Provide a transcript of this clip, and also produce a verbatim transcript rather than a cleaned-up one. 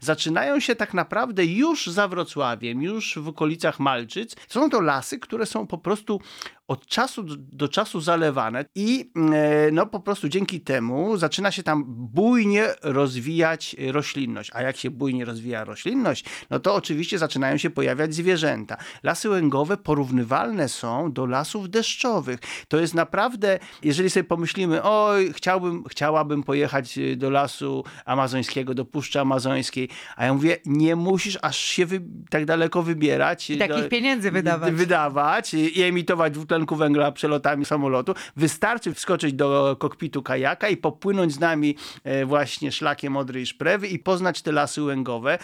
zaczynają się tak naprawdę już za Wrocławiem, już w okolicach Malczyc. Są to lasy, które są po prostu od czasu do czasu zalewane i no po prostu dzięki temu zaczyna się tam bujnie rozwijać roślinność. A jak się bujnie rozwija roślinność, no to oczywiście zaczynają się pojawiać zwierzęta. Lasy łęgowe porównywalne są do lasów deszczowych. To jest naprawdę, jeżeli sobie pomyślimy, oj, chciałbym, chciałabym pojechać do lasu amazońskiego, do Puszczy Amazońskiej, a ja mówię, nie musisz aż się wy- tak daleko wybierać. I takich do, pieniędzy wydawać. Wydawać i emitować dwutlenku węgla przelotami samolotu. Wystarczy wskoczyć do kokpitu kajaka i popłynąć z nami właśnie szlakiem Odry i Szprewy i poznać te lasy łęgowe.